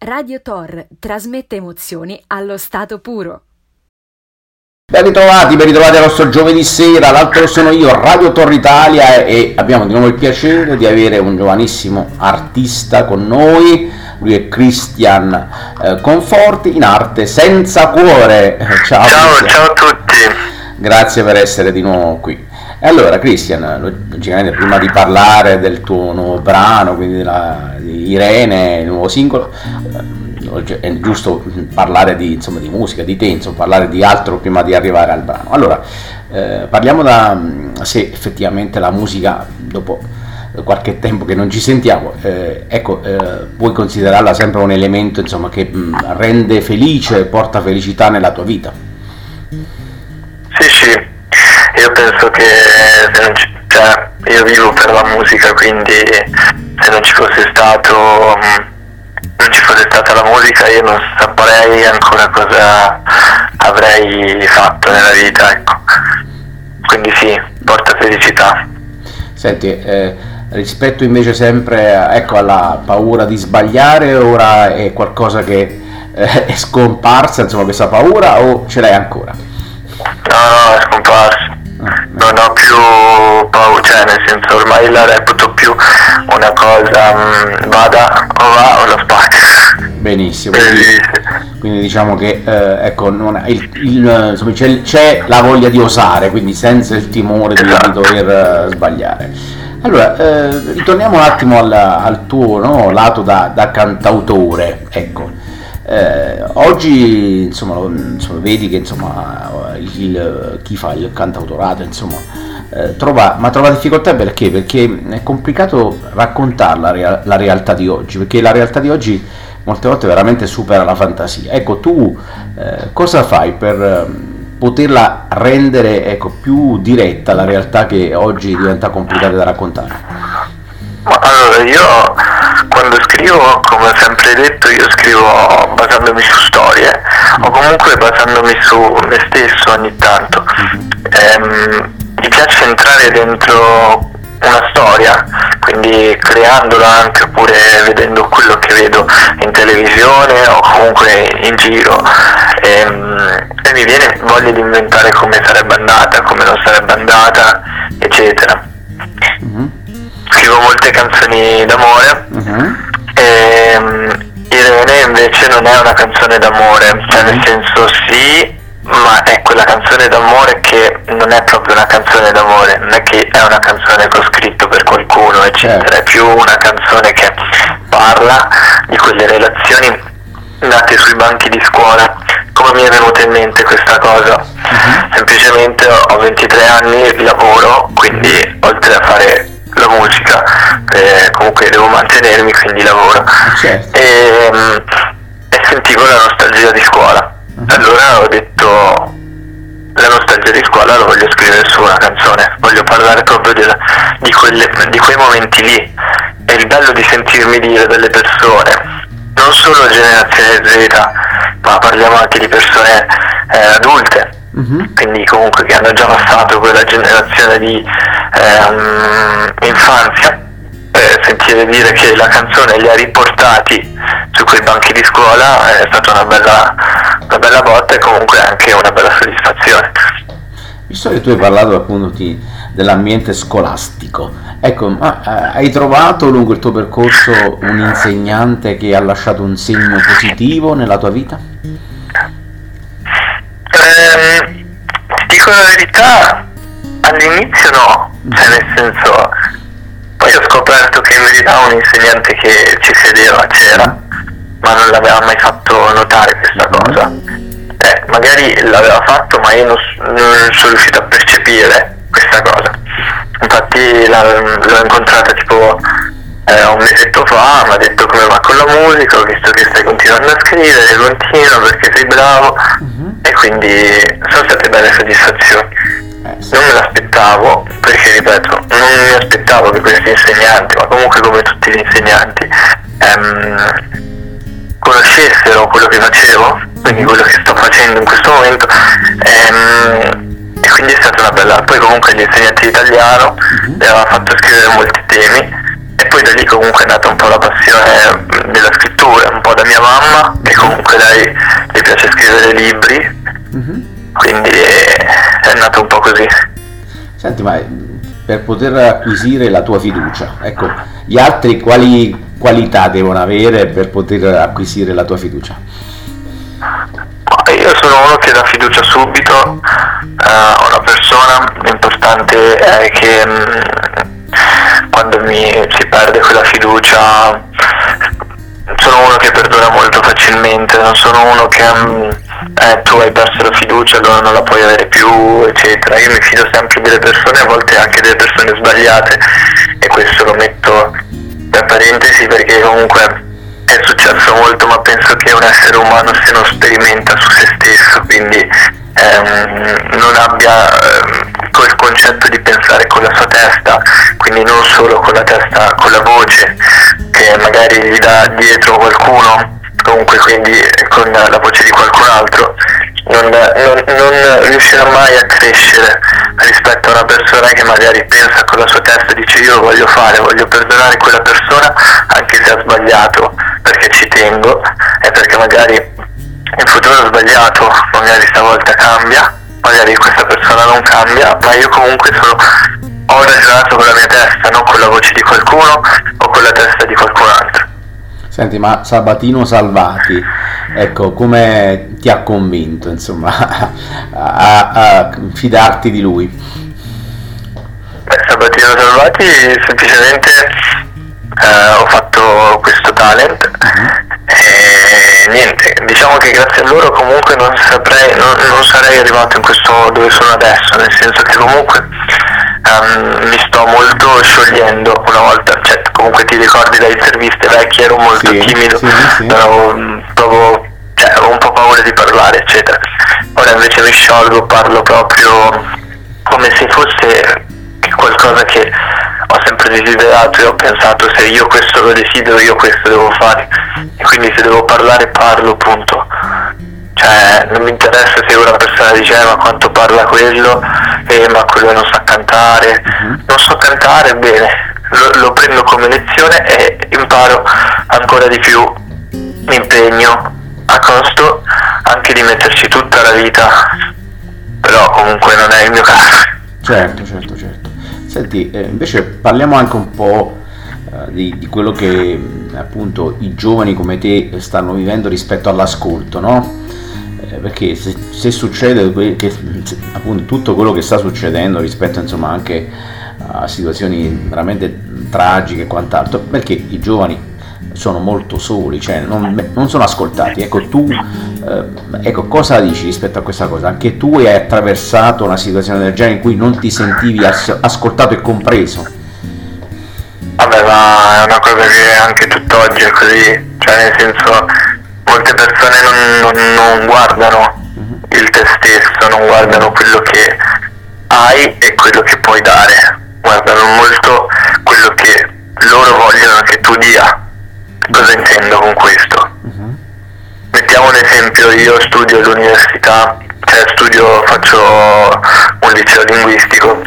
Radio Tor trasmette emozioni allo stato puro. Ben ritrovati al nostro giovedì sera, l'altro sono io, Radio Tor Italia, e abbiamo di nuovo il piacere di avere un giovanissimo artista con noi. Lui è Christian Conforti, in arte Senza Cuore. Ciao a tutti. Grazie per essere di nuovo qui. E allora Christian, logicamente prima di parlare del tuo nuovo brano, quindi di Irene, il nuovo singolo, è giusto parlare di musica, di te, insomma, parlare di altro prima di arrivare al brano. Allora, parliamo se effettivamente la musica, dopo qualche tempo che non ci sentiamo, puoi considerarla sempre un elemento, insomma, che rende felice, porta felicità nella tua vita? Sì, io penso che io vivo per la musica, quindi se non ci fosse stata la musica io non saprei ancora cosa avrei fatto nella vita, ecco. Quindi sì, porta felicità. Senti, rispetto invece sempre alla paura di sbagliare, ora è qualcosa che è scomparsa, insomma, questa paura, o ce l'hai ancora? No, è scomparsa. Non ho più paura, nel senso, ormai la reputo più una cosa, vada o va o lo spacca. Benissimo, quindi diciamo che c'è la voglia di osare, quindi senza il timore di dover sbagliare. Allora, ritorniamo un attimo al tuo lato da cantautore, ecco. Oggi insomma vedi che chi fa il cantautorato trova difficoltà, perché è complicato raccontare la realtà di oggi, perché la realtà di oggi molte volte veramente supera la fantasia. Ecco, tu cosa fai per poterla rendere più diretta, la realtà che oggi diventa complicata da raccontare? Ma allora, io quando scrivo, come ho sempre detto, io scrivo basandomi su storie o comunque basandomi su me stesso ogni tanto. Mi piace entrare dentro una storia, quindi creandola anche, oppure vedendo quello che vedo in televisione o comunque in giro, e mi viene voglia di inventare come sarebbe andata, come non sarebbe andata, eccetera. Scrivo molte canzoni d'amore, e Irene invece non è una canzone d'amore, cioè nel senso sì, ma è quella canzone d'amore che non è proprio una canzone d'amore, non è che è una canzone che ho scritto per qualcuno, eccetera, è più una canzone che parla di quelle relazioni nate sui banchi di scuola. Come mi è venuta in mente questa cosa? Semplicemente ho 23 anni, lavoro, quindi oltre a fare la musica comunque devo mantenermi, quindi lavoro, e sentivo la nostalgia di scuola. Allora ho detto, la nostalgia di scuola lo voglio scrivere su una canzone, voglio parlare proprio di quei momenti lì. È il bello di sentirmi dire delle persone, non solo generazione Z, ma parliamo anche di persone adulte, quindi comunque che hanno già passato quella generazione di infanzia, sentire dire che la canzone li ha riportati su quei banchi di scuola è stata una bella botta, e comunque anche una bella soddisfazione. Visto che tu hai parlato appunto dell'ambiente scolastico, ecco, hai trovato lungo il tuo percorso un insegnante che ha lasciato un segno positivo nella tua vita? Ti dico la verità, all'inizio no, cioè nel senso, poi ho scoperto che in verità un insegnante che ci sedeva c'era, ma non l'aveva mai fatto notare questa cosa. Magari l'aveva fatto, ma io non sono riuscito a percepire questa cosa. Infatti l'ho incontrata tipo un mesetto fa, mi ha detto come va con la musica, ho visto che stai continuando a scrivere, continua perché sei bravo, e quindi sono state belle soddisfazioni. Non me l'aspettavo, perché ripeto, non mi aspettavo che questi insegnanti, ma comunque come tutti gli insegnanti, conoscessero quello che facevo, quindi quello che sto facendo in questo momento, e quindi è stata una bella. Poi comunque gli insegnanti di italiano mi aveva fatto scrivere molti temi, E poi da lì comunque è nata un po' la passione della scrittura, un po' da mia mamma, che comunque lei le piace scrivere libri, quindi è nato un po' così. Senti, ma per poter acquisire la tua fiducia, ecco, gli altri quali qualità devono avere per poter acquisire la tua fiducia? Io sono uno che dà fiducia subito a una persona. L'importante è che quando si perde quella fiducia, sono uno che perdona molto facilmente, non sono uno che tu hai perso la fiducia, allora non la puoi avere più, eccetera. Io mi fido sempre delle persone, a volte anche delle persone sbagliate, e questo lo metto tra parentesi perché comunque è successo molto, ma penso che un essere umano se non sperimenta su se stesso, quindi non abbia quel concetto di pensare con la sua testa, quindi non solo con la testa, con la voce che magari gli dà dietro qualcuno, comunque quindi con la voce di qualcun altro, non riuscirà mai a crescere rispetto a una persona che magari pensa con la sua testa e dice io lo voglio fare, voglio perdonare quella persona anche se ha sbagliato, perché ci tengo e perché magari in futuro ho sbagliato, magari stavolta cambia, magari questa persona non cambia, ma io comunque ho ragionato con la mia testa, non con la voce di qualcuno o con la testa di qualcun altro. Senti, ma Sabatino Salvati, ecco, come ti ha convinto, insomma, a fidarti di lui? Sabatino Salvati, semplicemente ho fatto questo talent e niente, diciamo che grazie a loro comunque non sarei arrivato in questo dove sono adesso, nel senso che comunque mi sto molto sciogliendo una volta, cioè comunque ti ricordi da interviste vecchie, ero molto timido, sì. avevo un po' paura di parlare, eccetera. Ora invece mi sciolgo, parlo proprio come se fosse qualcosa che ho sempre desiderato e ho pensato, se io questo lo desidero, io questo devo fare, e quindi se devo parlare parlo, punto. Cioè non mi interessa se una persona dice ma quanto parla quello, ma quello non sa cantare, non so cantare, bene, lo prendo come lezione e imparo ancora di più, mi impegno a costo anche di metterci tutta la vita, però comunque non è il mio caso. Certo. Senti, invece parliamo anche un po' di quello che appunto i giovani come te stanno vivendo rispetto all'ascolto, no? Perché se succede che appunto tutto quello che sta succedendo rispetto insomma anche a situazioni veramente tragiche e quant'altro, perché i giovani sono molto soli, cioè non sono ascoltati. Ecco, tu cosa dici rispetto a questa cosa? Anche tu hai attraversato una situazione del genere in cui non ti sentivi ascoltato e compreso? Vabbè, ma è una cosa che anche tutt'oggi è così, cioè nel senso molte persone non guardano il te stesso, non guardano quello che hai e quello che puoi dare, guardano molto quello che loro vogliono che tu dia. Cosa intendo con questo? Mettiamo un esempio, io studio all'università, faccio un liceo linguistico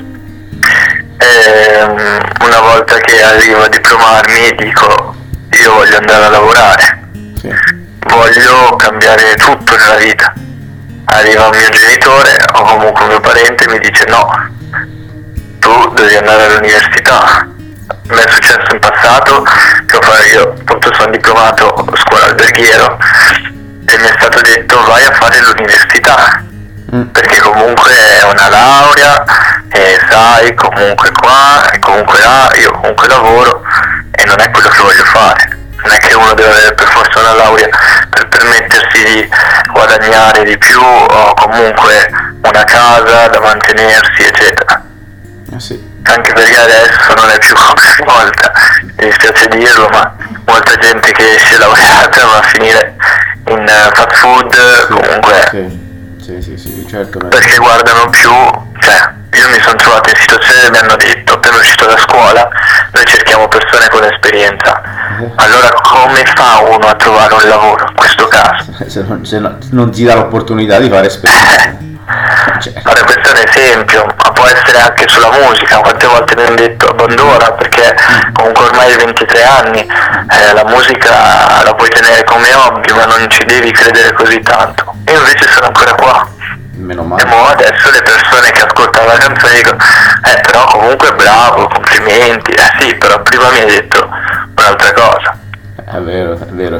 e una volta che arrivo a diplomarmi dico io voglio andare a lavorare, voglio cambiare tutto nella vita. Arriva un mio genitore o comunque un mio parente e mi dice no, tu devi andare all'università. Mi è successo in passato che io appunto sono diplomato scuola alberghiero e mi è stato detto vai a fare l'università perché comunque è una laurea e sai comunque qua e comunque là, io comunque lavoro e non è quello che voglio fare. Non è che uno deve avere per forza una laurea per permettersi di guadagnare di più o comunque una casa da mantenersi, eccetera. Anche perché adesso non è più come una volta, mi dispiace dirlo, ma molta gente che esce laureata va a finire in fast food, comunque certo, perché guardano più, cioè io mi sono trovato in situazioni che mi hanno detto appena uscito da scuola noi cerchiamo persone con esperienza, allora come fa uno a trovare un lavoro in questo caso? Se non ti dà l'opportunità di fare esperienza. Allora, questo è un esempio, ma può essere anche sulla musica. Quante volte mi hanno detto abbandona, perché comunque ormai hai 23 anni, la musica la puoi tenere come hobby, ma non ci devi credere così tanto. Io invece sono ancora qua. Meno male. E mo adesso le persone che ascoltano la canzone dicono però comunque bravo, complimenti. Sì, però prima mi hai detto un'altra cosa. È vero, è vero.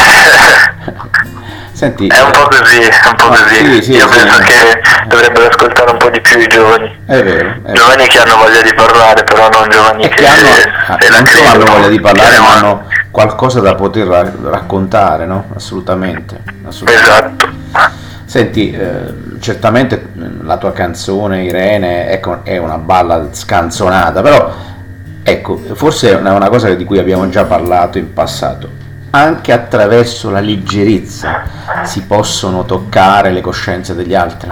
Senti, È un po' così, è un po' così. Sì, Io sì. penso che dovrebbero ascoltare un po' di più i giovani. È vero. Giovani che hanno voglia di parlare, però non giovani E che che hanno, se la non solo hanno credono, voglia di parlare, che ma ne hanno qualcosa da poter raccontare, no? Assolutamente. Esatto. Senti, certamente la tua canzone Irene è una ballad scanzonata, però ecco, forse è una cosa di cui abbiamo già parlato in passato. Anche attraverso la leggerezza si possono toccare le coscienze degli altri.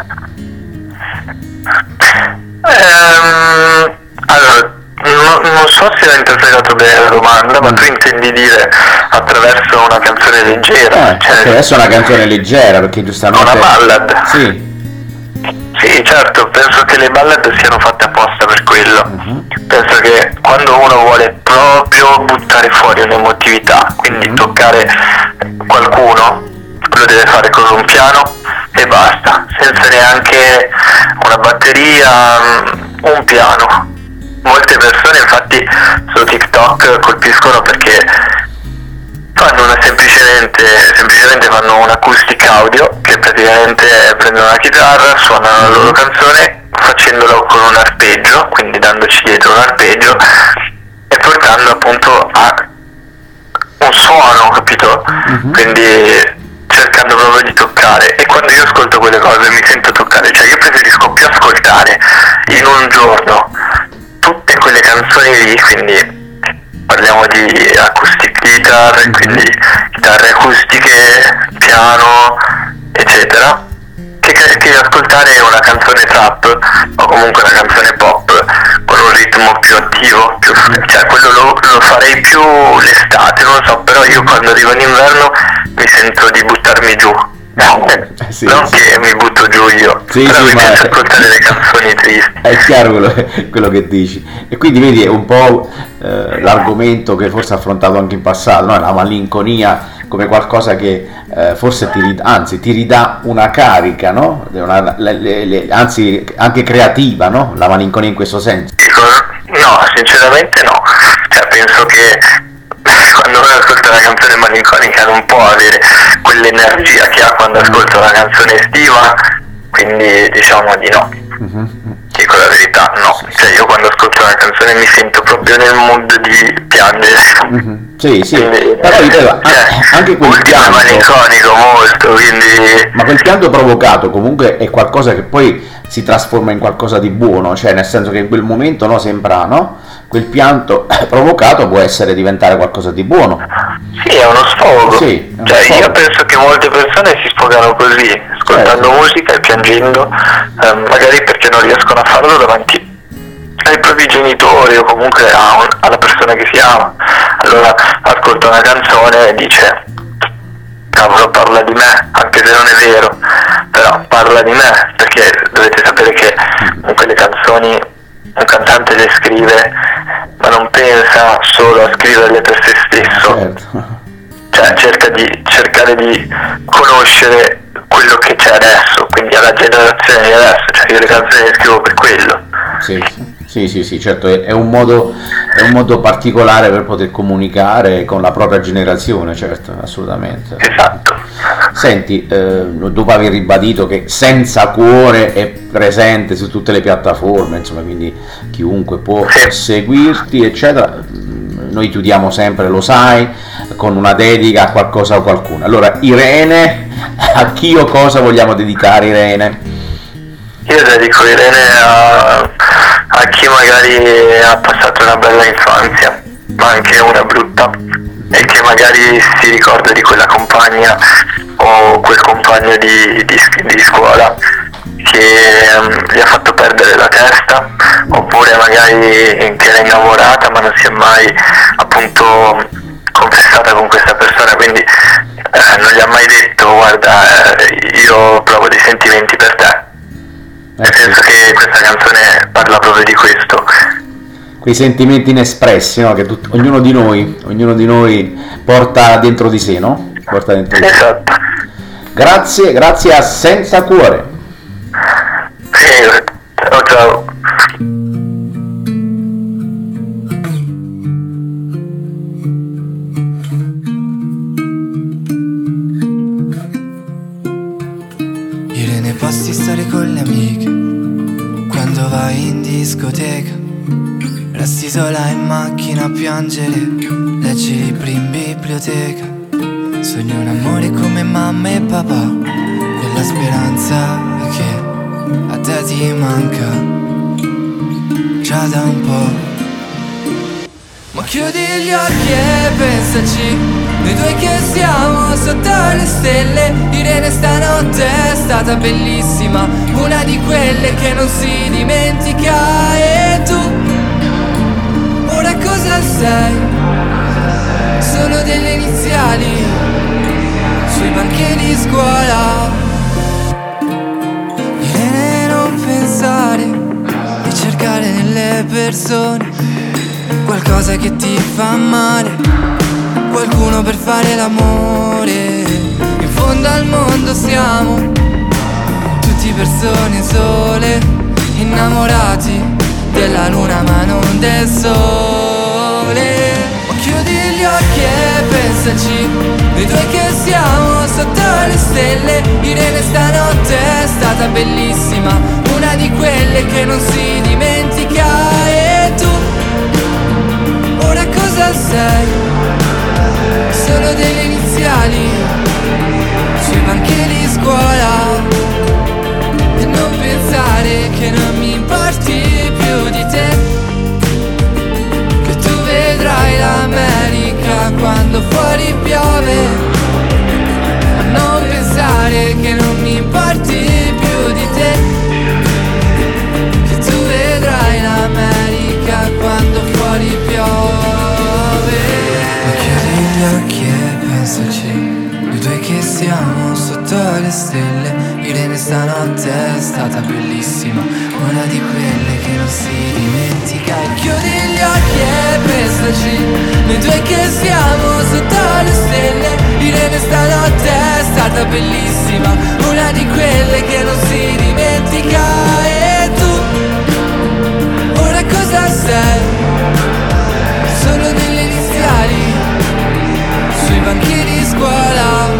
Allora, non so se ho interpretato bene la domanda, ma tu intendi dire attraverso una canzone leggera? Ok, adesso è una canzone leggera, perché giustamente... Una ballad? Sì. Sì, certo, penso che le ballad siano fatte apposta per quello. Penso che quando uno vuole proprio buttare fuori un'emotività, quindi toccare qualcuno, lo deve fare con un piano e basta, senza neanche una batteria, un piano. Molte persone infatti su TikTok colpiscono perché fanno semplicemente fanno un'acustica audio, che praticamente prendono la chitarra, suonano la loro canzone facendolo con un arpeggio, quindi dandoci dietro un arpeggio e portando appunto a un suono, capito? Quindi cercando proprio di toccare, e quando io ascolto quelle cose mi sento toccare, cioè io preferisco più ascoltare in un giorno tutte quelle canzoni lì, quindi parliamo di acoustic guitar, quindi chitarre acustiche, piano, eccetera, che ascoltare una canzone trap o comunque una canzone pop con un ritmo più attivo, cioè quello lo farei più l'estate, non so, però io quando arrivo in inverno mi sento di buttarmi giù. Non che mi butto giù io, però mi piace ascoltare le canzoni tristi. È chiaro quello che dici. E quindi vedi, è un po' l'argomento che forse ha affrontato anche in passato, no? La malinconia come qualcosa che forse ti ridà una carica, no? Anzi anche creativa, no? La malinconia in questo senso. No, sinceramente no. Cioè penso che quando uno ascolta una canzone malinconica non può avere quell'energia che ha quando ascolta una canzone estiva, quindi diciamo di no. Dico la verità, no. Cioè io quando ascolto una canzone mi sento proprio nel mood di piangere. Sì, quindi, però ripeto, anche quel pianto è malinconico molto, quindi... Ma quel pianto provocato comunque è qualcosa che poi si trasforma in qualcosa di buono, cioè nel senso che in quel momento, no, sembra, no? Quel pianto provocato può diventare qualcosa di buono. Sì, è uno sfogo. Sì, è uno cioè sfogo. Io penso che molte persone si sfogano così, ascoltando musica e piangendo, magari perché non riescono a farlo davanti ai propri genitori o comunque alla persona che si ama. Allora ascolta una canzone e dice cavolo, parla di me, anche se non è vero, però parla di me, perché dovete sapere che in quelle canzoni un cantante le scrive ma non pensa solo a scriverle per se stesso. Certo. Cioè cercare di conoscere quello che c'è adesso, quindi alla generazione di adesso, cioè io le canzoni le scrivo per quello. Sì, certo, è un modo particolare per poter comunicare con la propria generazione, certo, assolutamente. Esatto. Senti, dopo aver ribadito che Senza Cuore è presente su tutte le piattaforme, insomma, quindi chiunque può seguirti, eccetera, noi chiudiamo sempre, lo sai, con una dedica a qualcosa o qualcuno. Allora, Irene, a chi o cosa vogliamo dedicare Irene? Io dedico Irene a chi magari ha passato una bella infanzia, ma anche una brutta, e che magari si ricorda di quella compagna o quel compagno di scuola che gli ha fatto perdere la testa, oppure magari che era innamorata ma non si è mai appunto confessata con questa persona, quindi non gli ha mai detto guarda io provo dei sentimenti per te. nel senso che questa canzone parla proprio di questo. Quei sentimenti inespressi, no? Che ognuno di noi porta dentro di sé, no? Porta dentro di sé. Esatto. Grazie a Senza Cuore. Ciao. Irene, posti stare con le amiche quando vai in discoteca, resti sola in macchina a piangere, leggi libri in biblioteca, sogni un amore come mamma e papà, quella speranza che a te ti manca già da un po'. Ma chiudi gli occhi e pensaci, noi due che siamo sotto le stelle. Irene, stanotte è stata bellissima, una di quelle che non si dimentica. E tu, ora cosa sei? Solo delle iniziali sui banchi di scuola. Irene, non pensare di cercare nelle persone qualcosa che ti fa male, qualcuno per fare l'amore. In fondo al mondo siamo tutti persone sole, innamorati della luna ma non del sole. Ma chiudi gli occhi e pensaci, noi due che siamo sotto le stelle. Irene, stanotte è stata bellissima, una di quelle che non si dimentica. E tu, ora cosa sei? Solo delle iniziali sui banchi di scuola. E non pensare che non mi importi più di te, che tu vedrai l'America quando fuori piove. Non pensare che non mi importi più di te, che tu vedrai l'America quando fuori piove. Ma chiudi gli occhi e pensaci, noi due che siamo sotto le stelle. Irene, stanotte è stata bellissima, una di quelle che non si dimentica. E chiudi gli occhi e pensaci, noi due che siamo sotto le stelle. Irene, stanotte è stata bellissima, una di quelle che non si dimentica. E tu, ora cosa sei? Solo delle iniziali sui banchi di scuola.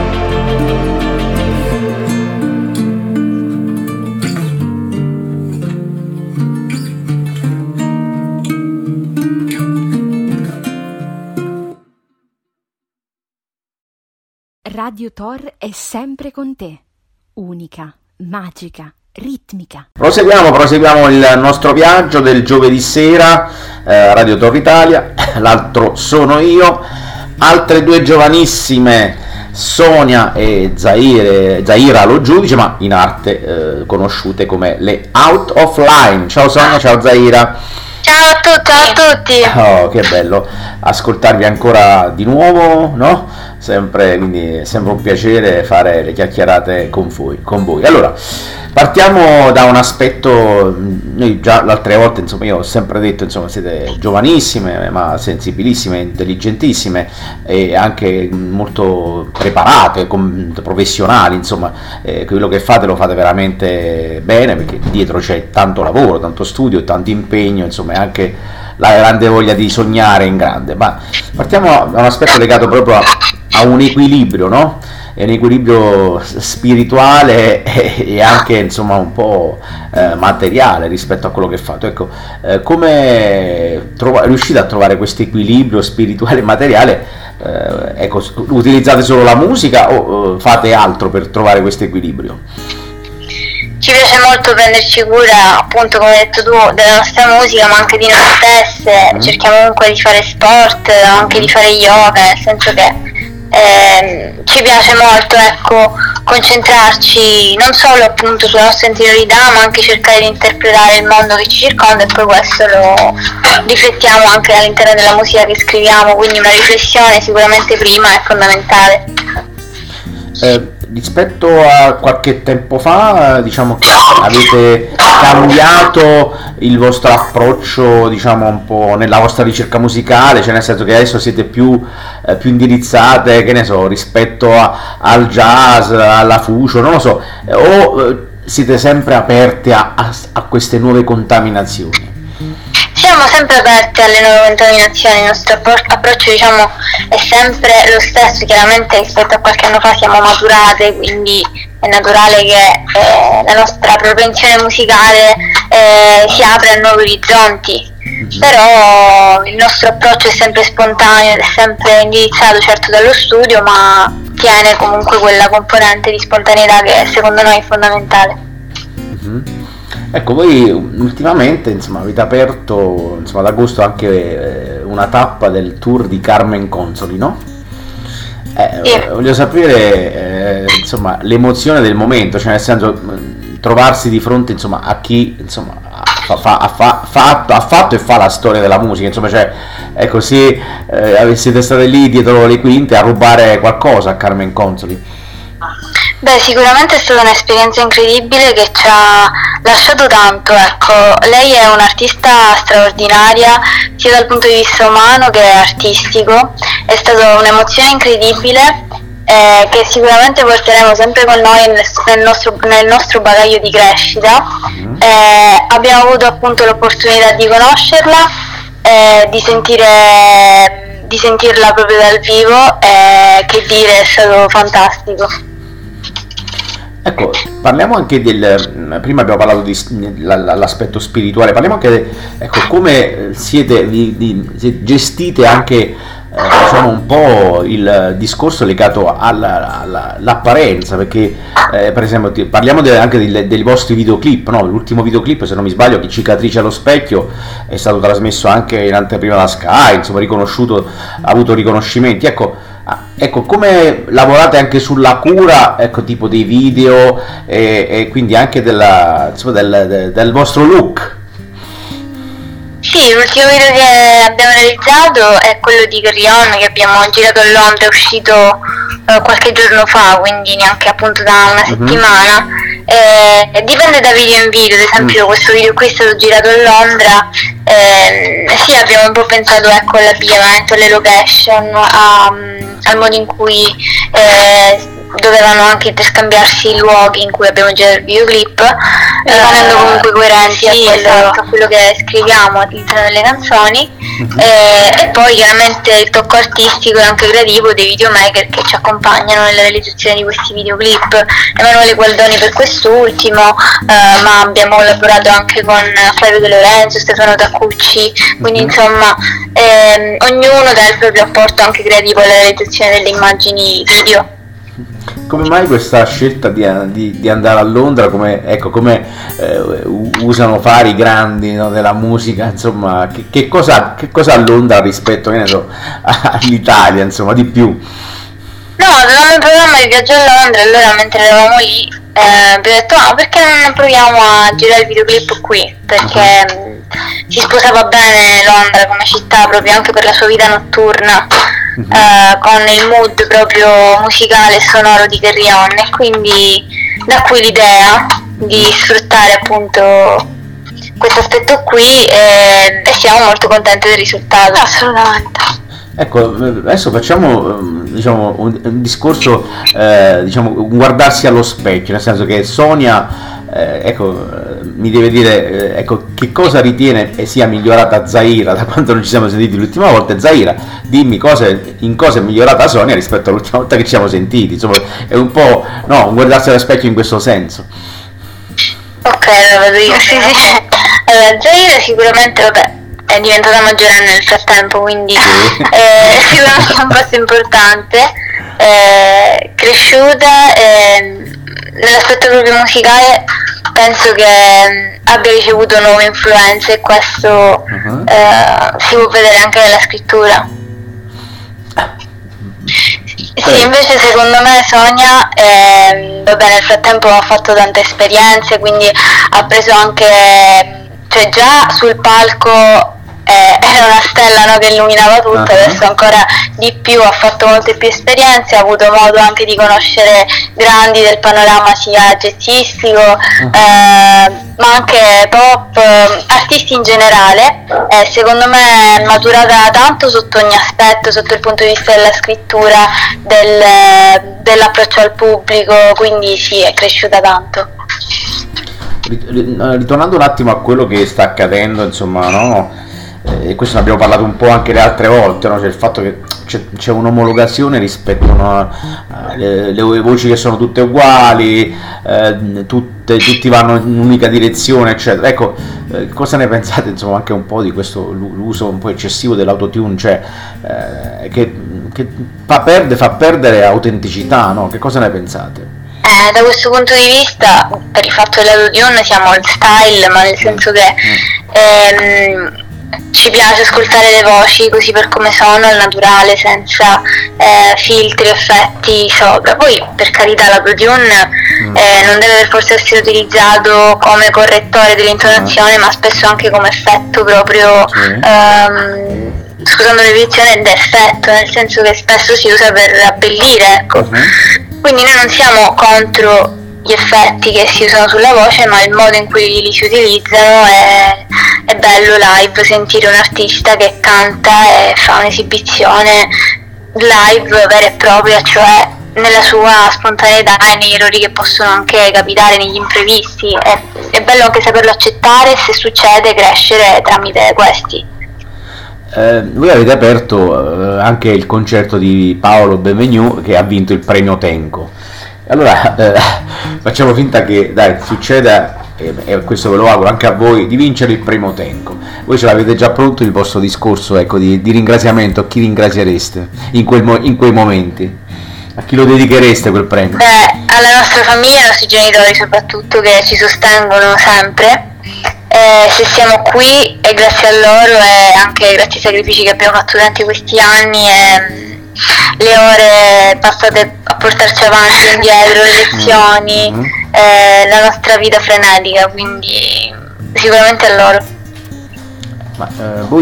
Radio Tor è sempre con te, unica, magica, ritmica. Proseguiamo il nostro viaggio del giovedì sera, Radio Tor Italia, l'altro sono io, altre due giovanissime, Sonia e Zaira Lo Giudice, ma in arte conosciute come le Out of Line. Ciao Sonia, ciao Zaira. Ciao a tutti. Oh, che bello ascoltarvi ancora di nuovo, no? Quindi è sempre un piacere fare le chiacchierate con voi. Allora, partiamo da un aspetto. Noi già l'altre volte, insomma, io ho sempre detto, insomma, siete giovanissime, ma sensibilissime, intelligentissime e anche molto preparate, professionali, insomma, quello che fate lo fate veramente bene, perché dietro c'è tanto lavoro, tanto studio, tanto impegno, insomma, e anche la grande voglia di sognare in grande. Ma partiamo da un aspetto legato proprio a un equilibrio, no? È un equilibrio spirituale e anche, insomma, un po' materiale rispetto a quello che fate. Ecco, come riuscite a trovare questo equilibrio spirituale e materiale? Ecco, utilizzate solo la musica o fate altro per trovare questo equilibrio? Ci piace molto prenderci cura, appunto, come hai detto tu, della nostra musica, ma anche di noi stesse. Cerchiamo comunque di fare sport, anche di fare yoga, nel senso che ci piace molto, ecco, concentrarci non solo appunto sulla nostra interiorità, ma anche cercare di interpretare il mondo che ci circonda, e poi questo lo riflettiamo anche all'interno della musica che scriviamo, quindi una riflessione sicuramente prima è fondamentale. Rispetto a qualche tempo fa, diciamo che avete cambiato il vostro approccio, diciamo, un po' nella vostra ricerca musicale, cioè nel senso che adesso siete più indirizzate, che ne so, rispetto al jazz, alla fusion, non lo so, o siete sempre aperte a queste nuove contaminazioni? Siamo sempre aperti alle nuove contaminazioni, il nostro approccio diciamo è sempre lo stesso, chiaramente rispetto a qualche anno fa siamo maturate, quindi è naturale che la nostra propensione musicale si apre a nuovi orizzonti, però il nostro approccio è sempre spontaneo ed è sempre indirizzato certo dallo studio, ma tiene comunque quella componente di spontaneità che secondo noi è fondamentale. Ecco, voi ultimamente insomma avete aperto insomma, ad agosto anche una tappa del tour di Carmen Consoli, no? Sì. Voglio sapere insomma l'emozione del momento, cioè nel senso trovarsi di fronte insomma a chi insomma ha fatto e fa la storia della musica, insomma, cioè è così, siete state lì dietro le quinte a rubare qualcosa a Carmen Consoli. Beh, sicuramente è stata un'esperienza incredibile che ci ha lasciato tanto, ecco. Lei è un'artista straordinaria sia dal punto di vista umano che artistico, è stata un'emozione incredibile che sicuramente porteremo sempre con noi nel nostro bagaglio di crescita. Abbiamo avuto appunto l'opportunità di conoscerla, di sentirla proprio dal vivo, che dire, è stato fantastico. Ecco, parliamo anche prima abbiamo parlato dell'aspetto spirituale, parliamo anche ecco, come gestite anche diciamo un po' il discorso legato all'apparenza, perché per esempio parliamo anche dei vostri videoclip, no? L'ultimo videoclip, se non mi sbaglio, che Cicatrice allo specchio, è stato trasmesso anche in anteprima da Sky, insomma riconosciuto, ha avuto riconoscimenti, ecco, come lavorate anche sulla cura, ecco, tipo dei video e quindi anche del vostro look? Sì, l'ultimo video che abbiamo realizzato è quello di Carillon, che abbiamo girato a Londra, è uscito qualche giorno fa, quindi neanche appunto da una settimana. Dipende da video in video, ad esempio questo video qui è stato girato a Londra, sì, abbiamo un po' pensato ecco all'abbigliamento, alle location, al modo in cui dovevano anche interscambiarsi i luoghi in cui abbiamo girato il videoclip, rimanendo comunque coerenti a quello che scriviamo all'interno delle canzoni. E poi chiaramente il tocco artistico e anche creativo dei videomaker che ci accompagnano nella realizzazione di questi videoclip. Emanuele Gualdoni per quest'ultimo, ma abbiamo collaborato anche con Flavio De Lorenzo, Stefano Taccucci, quindi insomma ognuno dà il proprio apporto anche creativo alla realizzazione delle immagini video. Come mai questa scelta di andare a Londra, come usano fare i grandi, no, della musica, insomma, che cosa a Londra rispetto, che ne so, all'Italia, insomma, di più? No, avevamo in programma di viaggio a Londra, allora mentre eravamo lì abbiamo detto perché non proviamo a girare il videoclip qui, perché si sposava bene Londra come città proprio anche per la sua vita notturna, con il mood proprio musicale e sonoro di Carillon, e quindi da qui l'idea di sfruttare appunto questo aspetto qui e siamo molto contenti del risultato. Assolutamente. Ecco, adesso facciamo diciamo, un discorso, diciamo, guardarsi allo specchio, nel senso che Sonia mi deve dire ecco, che cosa ritiene sia migliorata Zaira da quando non ci siamo sentiti l'ultima volta. Zaira, dimmi in cosa è migliorata Sonia rispetto all'ultima volta che ci siamo sentiti, insomma è un po' un guardarsi allo specchio in questo senso. Ok, lo vedo io. Sì. Allora, Zaira sicuramente, vabbè, è diventata maggiorenne nel frattempo, quindi sicuramente è un passo importante, cresciuta, nell'aspetto proprio musicale penso che abbia ricevuto nuove influenze e questo si può vedere anche nella scrittura. Sì, invece secondo me Sonia nel frattempo ha fatto tante esperienze, quindi ha preso anche, cioè già sul palco era una stella, no, che illuminava tutto. Adesso ancora di più, ha fatto molte più esperienze, ha avuto modo anche di conoscere grandi del panorama sia jazzistico ma anche pop, artisti in generale. Secondo me è maturata tanto sotto ogni aspetto, sotto il punto di vista della scrittura, dell'approccio al pubblico, quindi sì, è cresciuta tanto. Ritornando un attimo a quello che sta accadendo, insomma, no? E questo ne abbiamo parlato un po' anche le altre volte, no? Cioè il fatto che c'è un'omologazione rispetto alle voci che sono tutte uguali, tutti vanno in un'unica direzione, eccetera. Ecco, cosa ne pensate, insomma, anche un po' di questo l'uso un po' eccessivo dell'autotune, cioè che fa perdere autenticità, no? Che cosa ne pensate? Da questo punto di vista, per il fatto dell'autotune siamo old style, ma nel senso che ci piace ascoltare le voci così per come sono, al naturale, senza filtri, effetti sopra. Poi, per carità, l'autotune non deve per forza essere utilizzato come correttore dell'intonazione, ma spesso anche come effetto proprio, scusando l'edizione, d'effetto, nel senso che spesso si usa per abbellire, ecco. Quindi noi non siamo contro gli effetti che si usano sulla voce, ma il modo in cui li si utilizzano è bello live, sentire un artista che canta e fa un'esibizione live vera e propria, cioè nella sua spontaneità e negli errori che possono anche capitare, negli imprevisti. È bello anche saperlo accettare e, se succede, crescere tramite questi. Voi avete aperto anche il concerto di Paolo Benvenu, che ha vinto il premio Tenco. Allora facciamo finta che succeda, e questo ve lo auguro anche a voi, di vincere il premio Tenco. Voi ce l'avete già pronto il vostro discorso, ecco, di ringraziamento? A chi ringraziereste in quei momenti? A chi lo dedichereste quel premio? Alla nostra famiglia, ai nostri genitori soprattutto, che ci sostengono sempre. Se siamo qui è grazie a loro e anche grazie ai sacrifici che abbiamo fatto durante questi anni e le ore passate a portarci avanti e indietro, le lezioni, la nostra vita frenetica, quindi sicuramente a loro. Ma voi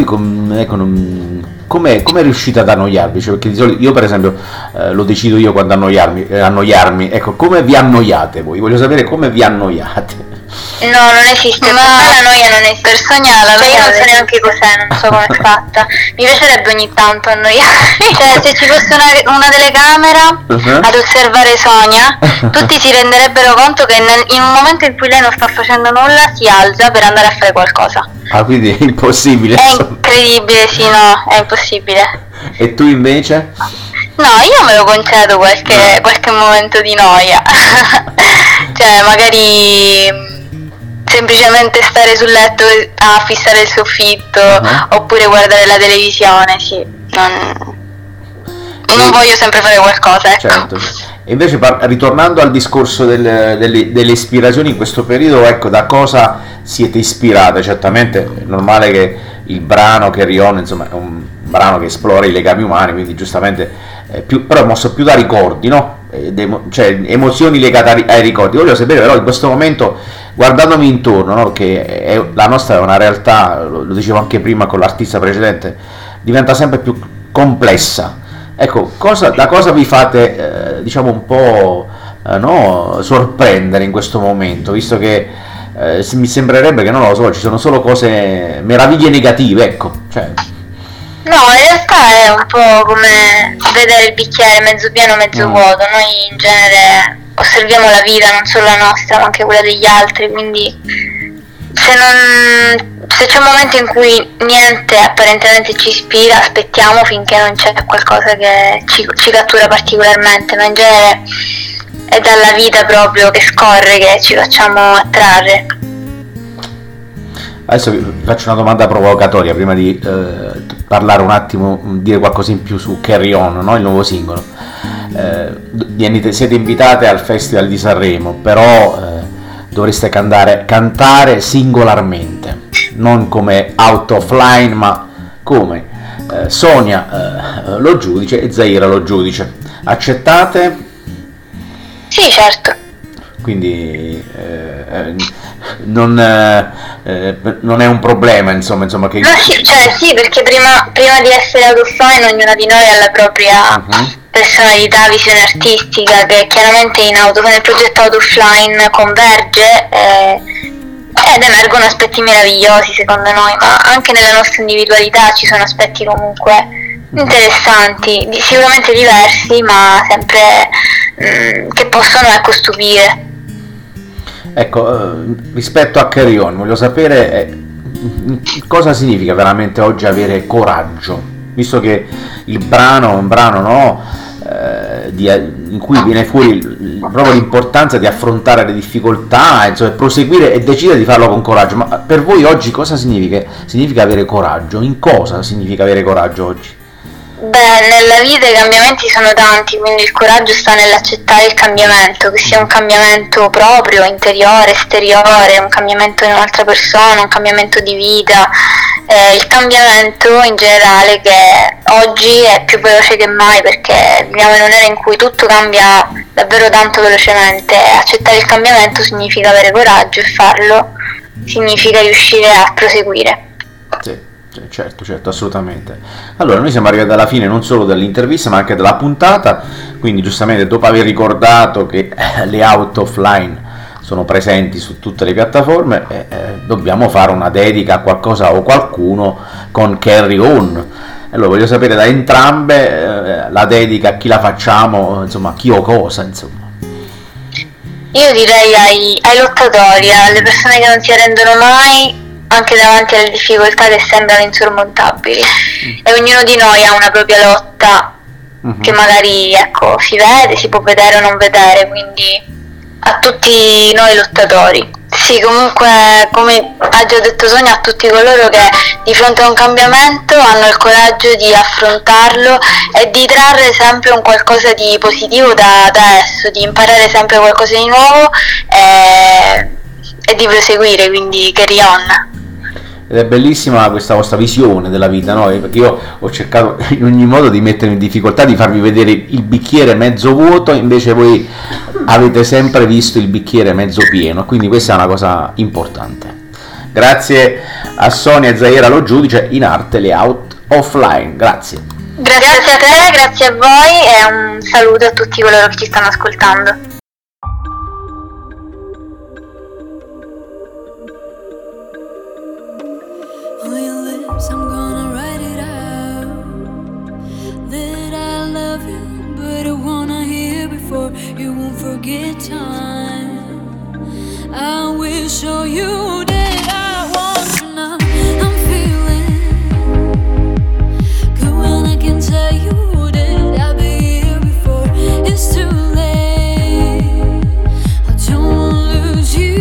come riuscite ad annoiarvi? Cioè, perché di solito io, per esempio, lo decido io quando annoiarmi. Ecco, come vi annoiate voi? Voglio sapere come vi annoiate. No, non esiste, la noia non esiste. Per sognare la noia, io non so neanche cos'è, non so com'è fatta. Mi piacerebbe ogni tanto annoiarmi. Cioè, se ci fosse una telecamera ad osservare Sonia, tutti si renderebbero conto che in un momento in cui lei non sta facendo nulla si alza per andare a fare qualcosa. Ah, quindi è impossibile. È incredibile, sì, no, è impossibile. E tu invece? No, io me lo concedo qualche momento di noia. Cioè, magari semplicemente stare sul letto a fissare il soffitto, oppure guardare la televisione, sì. Non voglio sempre fare qualcosa, ecco. Certo. E invece, ritornando al discorso delle ispirazioni in questo periodo, ecco, da cosa siete ispirate? Certamente è normale che il brano Carry On, insomma, è un brano che esplora i legami umani, quindi giustamente però è mosso più da ricordi, no? Cioè emozioni legate ai ricordi. Voglio sapere però in questo momento, guardandomi intorno, no? Che la nostra è una realtà, lo dicevo anche prima con l'artista precedente, diventa sempre più complessa. Ecco, da cosa vi fate, diciamo, un po' sorprendere in questo momento, visto che mi sembrerebbe che, non lo so, ci sono solo cose, meraviglie negative, ecco. Cioè. No, in realtà è un po' come vedere il bicchiere mezzo pieno, mezzo vuoto. Noi in genere osserviamo la vita, non solo la nostra, ma anche quella degli altri, quindi se c'è un momento in cui niente apparentemente ci ispira, aspettiamo finché non c'è qualcosa che ci cattura particolarmente, ma in genere è dalla vita proprio che scorre che ci facciamo attrarre. Adesso vi faccio una domanda provocatoria prima di parlare un attimo, dire qualcosa in più su Carry On, no? Il nuovo singolo. Siete invitate al Festival di Sanremo, però dovreste cantare singolarmente, non come out of line, ma come Sonia lo giudice e Zaira lo giudice. Accettate? Sì, certo. quindi non è un problema, insomma che... No, sì, perché prima di essere out offline ognuna di noi ha la propria personalità, visione artistica, che chiaramente nel progetto out offline converge ed emergono aspetti meravigliosi secondo noi, ma anche nella nostra individualità ci sono aspetti comunque interessanti, sicuramente diversi, ma sempre che possono stupire. Ecco, rispetto a Carry On, voglio sapere cosa significa veramente oggi avere coraggio, visto che il brano è un brano, no, in cui viene fuori proprio l'importanza di affrontare le difficoltà, insomma, proseguire e decidere di farlo con coraggio. Ma per voi oggi cosa significa? Significa avere coraggio? In cosa significa avere coraggio oggi? Beh, nella vita i cambiamenti sono tanti, quindi il coraggio sta nell'accettare il cambiamento, che sia un cambiamento proprio, interiore, esteriore, un cambiamento in un'altra persona, un cambiamento di vita, il cambiamento in generale, che oggi è più veloce che mai perché viviamo in un'era in cui tutto cambia davvero tanto velocemente. Accettare il cambiamento significa avere coraggio, e farlo significa riuscire a proseguire. Sì. Certo, assolutamente. Allora, noi siamo arrivati alla fine non solo dell'intervista ma anche della puntata, quindi giustamente dopo aver ricordato che le out offline sono presenti su tutte le piattaforme, dobbiamo fare una dedica a qualcosa o qualcuno con Carry On. Allora voglio sapere da entrambe la dedica, a chi la facciamo, insomma, chi o cosa, insomma. Io direi ai lottatori, alle persone che non si arrendono mai anche davanti alle difficoltà che sembrano insormontabili, e ognuno di noi ha una propria lotta che magari si vede, si può vedere o non vedere, quindi a tutti noi lottatori. Sì, comunque, come ha già detto Sonia, a tutti coloro che di fronte a un cambiamento hanno il coraggio di affrontarlo e di trarre sempre un qualcosa di positivo da esso, di imparare sempre qualcosa di nuovo e di proseguire, quindi carry on. Ed è bellissima questa vostra visione della vita, no? Perché io ho cercato in ogni modo di mettermi in difficoltà, di farvi vedere il bicchiere mezzo vuoto, invece voi avete sempre visto il bicchiere mezzo pieno, quindi questa è una cosa importante. Grazie a Sonia e Zaira Lo Giudice, in arte le out offline. Grazie. Grazie a te, grazie a voi e un saluto a tutti coloro che ci stanno ascoltando. I'm gonna write it out that I love you, but I wanna hear before you won't forget time. I will show you that I want you now. I'm feeling good when I can tell you that I'll be here before it's too late. I don't wanna lose you.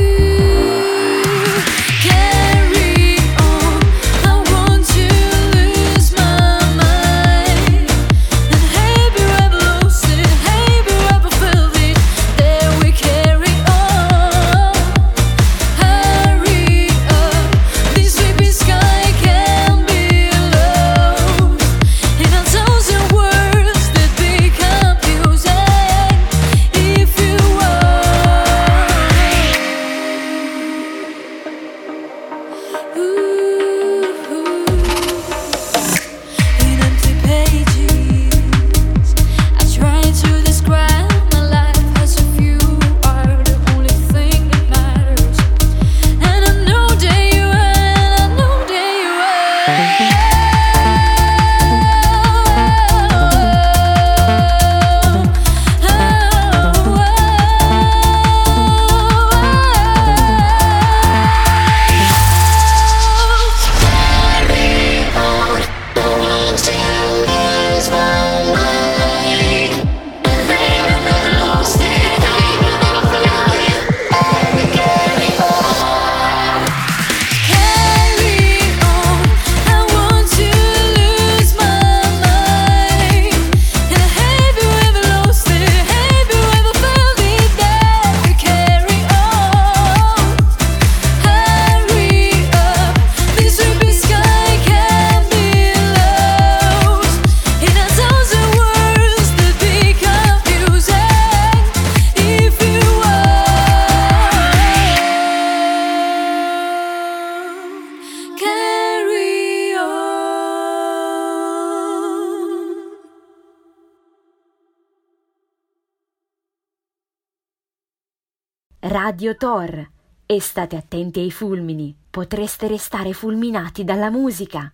Hurry Radio Tor. E state attenti ai fulmini, potreste restare fulminati dalla musica.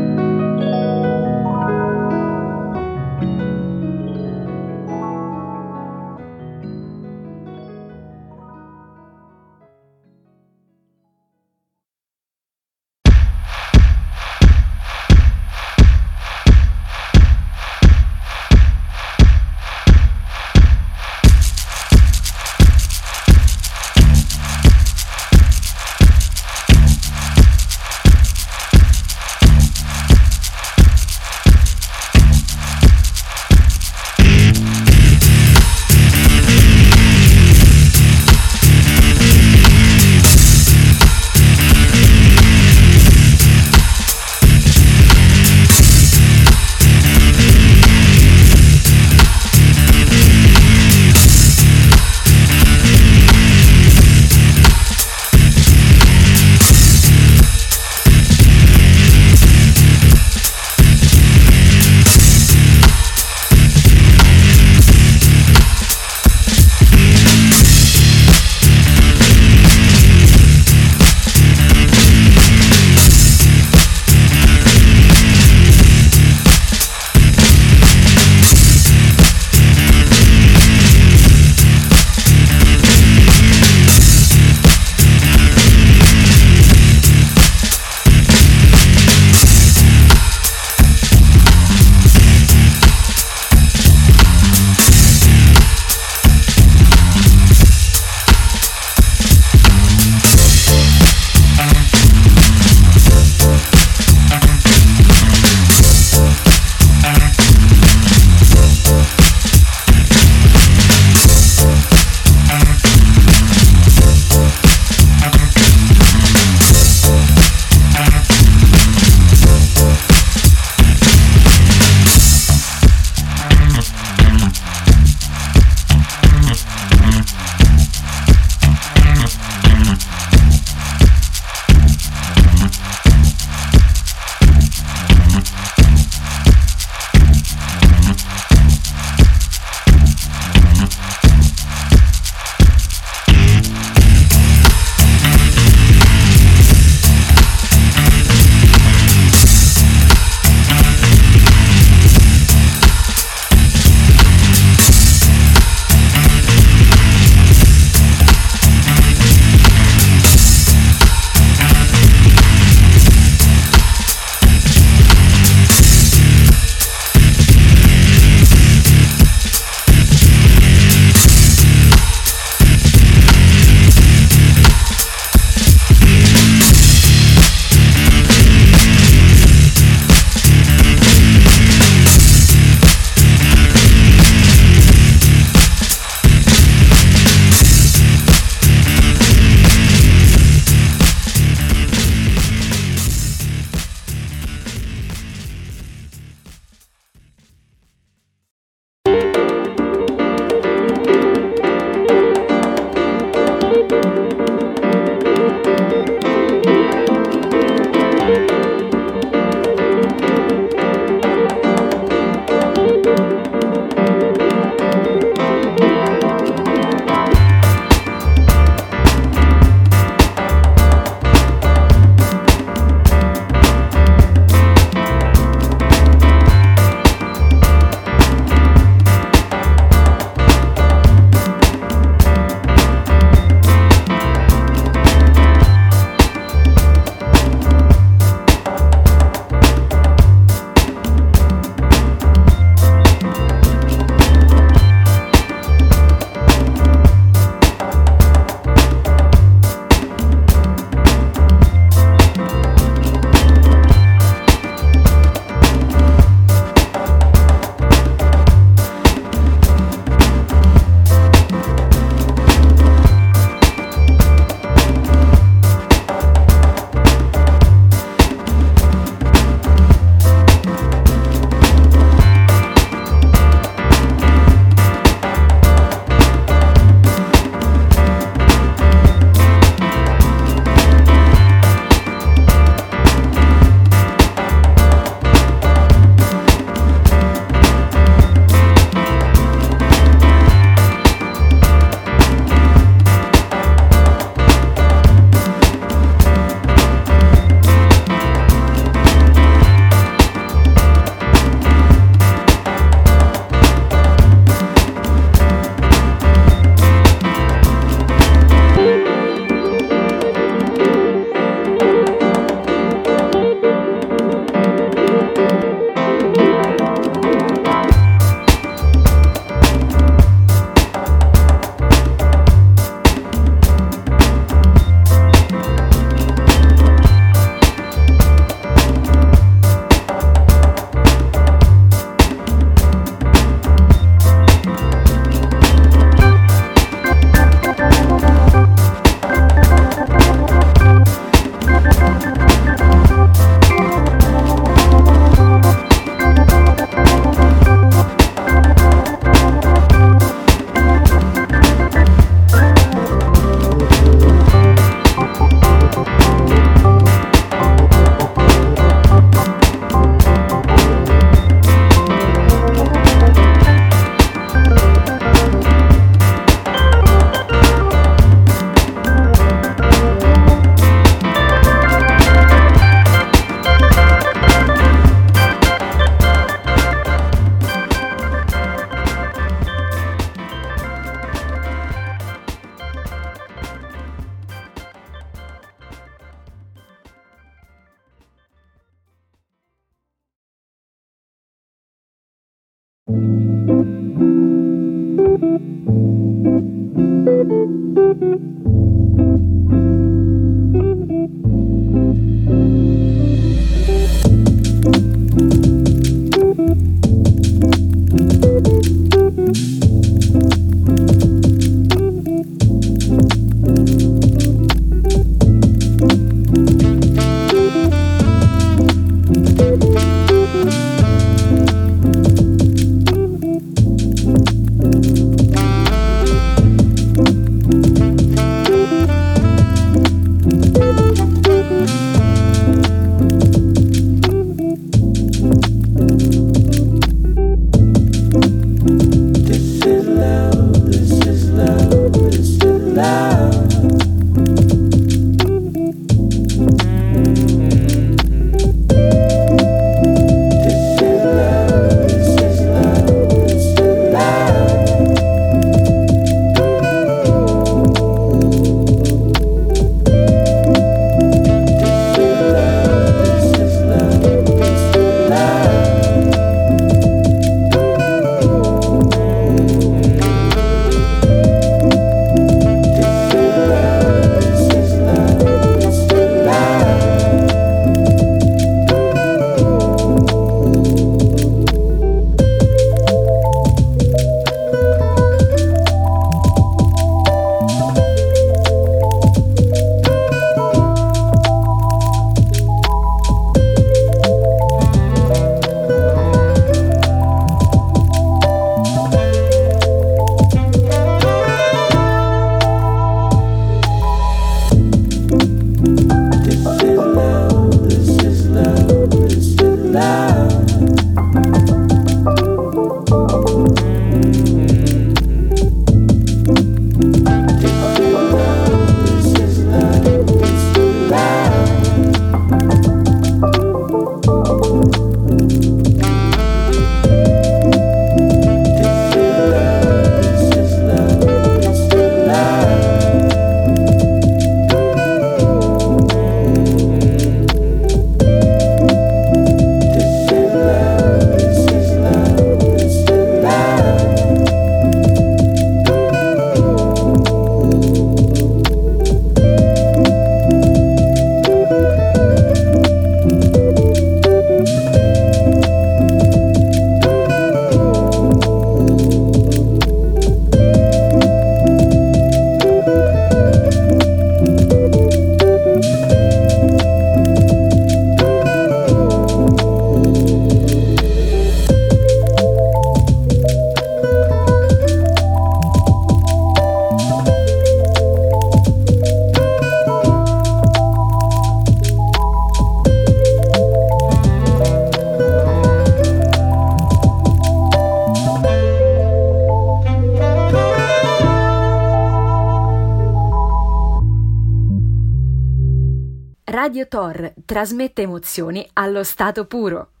Radio Tor trasmette emozioni allo stato puro.